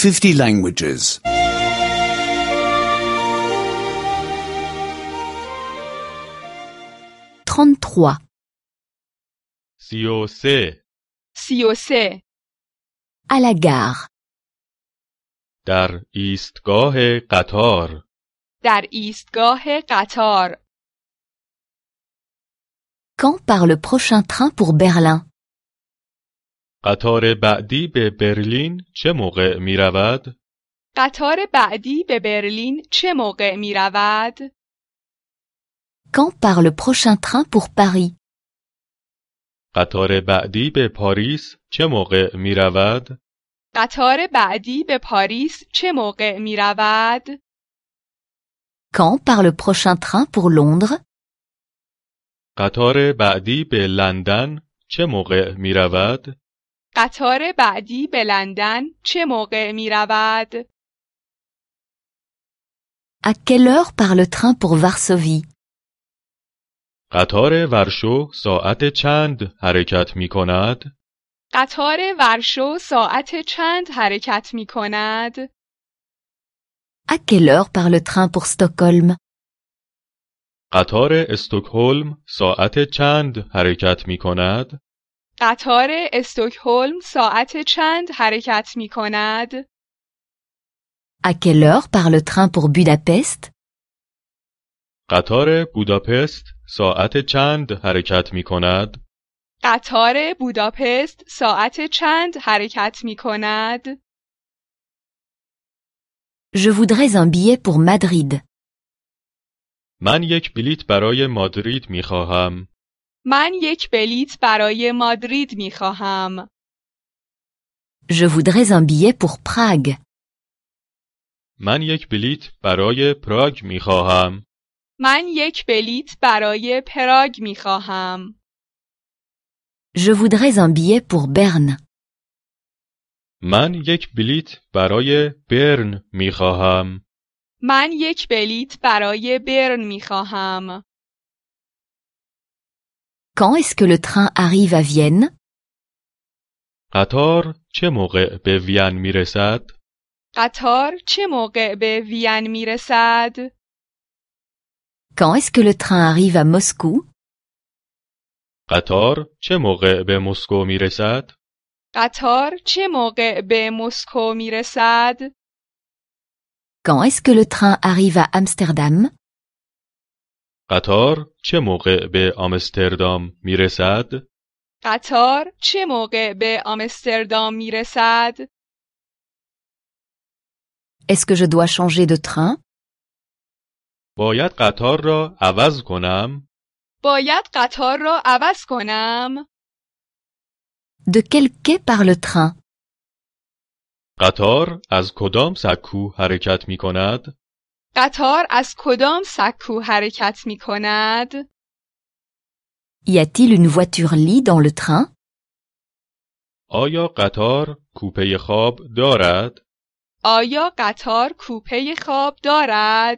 50 languages. 33. 33. 33. À la gare. در ایستگاه قطار. در ایستگاه قطار. Quand part le prochain train pour Berlin? قطار بعدی به برلین چه موقع می رود؟ قطار بعدی به برلین چه موقع می رود؟ Quand part le prochain train pour Paris? قطار بعدی به پاریس چه موقع می رود؟ قطار بعدی به پاریس چه موقع می رود؟ Quand part le prochain train pour Londres? قطار بعدی به لندن چه موقع می رود؟ قطار بعدی به لندن چه موقع می رود؟ À quelle heure part le train pour Varsovie? قطار ورشو ساعت چند حرکت می کند؟ قطار ورشو ساعت چند حرکت می کند؟ À quelle heure part le train pour Stockholm? قطار استکهلم ساعت چند حرکت می کند؟ قطار استکهلم ساعت چند حرکت می کند؟ À quelle heure part le train pour Budapest? قطار بوداپست ساعت چند حرکت می کند؟ قطار بوداپست ساعت چند حرکت می کند؟ Je voudrais un billet pour Madrid. من یک بلیت برای مادرید می خواهم. من یک بلیت برای مادرید می خواهم. Je voudrais un billet pour Prague. من یک بلیت برای پراگ می خواهم. من یک بلیت برای پراگ می خواهم. Je voudrais un billet pour Berne. من یک بلیت برای برن می خواهم. من یک بلیت برای برن می خواهم. Quand est-ce que le train arrive à Vienne? قطار چه موقع به وین می رسد؟ قطار چه موقع به وین می رسد؟ Quand est-ce que le train arrive à Moscou? قطار چه موقع به مسکو می رسد؟ قطار چه موقع به مسکو می رسد؟ Quand est-ce que le train arrive à Amsterdam? قطار چه موقع به آمستردام می رسد؟ قطار چه موقع به آمستردام می رسد؟ Est-ce que je dois changer de train? باید قطار را عوض کنم؟ باید قطار را عوض کنم؟ De quel quai part le train? قطار از کدام سکو حرکت می کند؟ قطار از کدام سکو حرکت می کند؟ Y a-t-il une voiture lit dans le train? آیا قطار کوپه خواب دارد؟ آیا قطار کوپه خواب دارد؟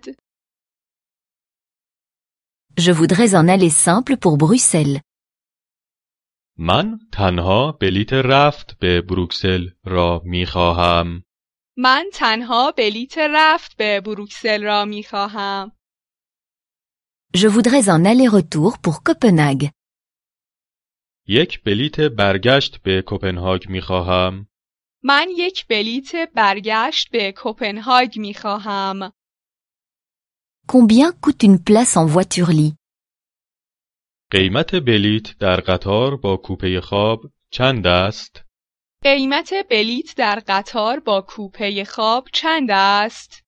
Je voudrais un aller simple pour Bruxelles. من تنها بلیت رفت به بروکسل را می خواهم. من تنها بلیت رفت به بروکسل را می خواهم. Je voudrais un aller-retour pour Copenhague. یک بلیت برگشت به کپنهاگ می خواهم. من یک بلیت برگشت به کپنهاگ می خواهم. Combien coûte une place en voiture lit? قیمت بلیت در قطار با کوپه خواب چند است؟ قیمت بلیت در قطار با کوپه خواب چند است؟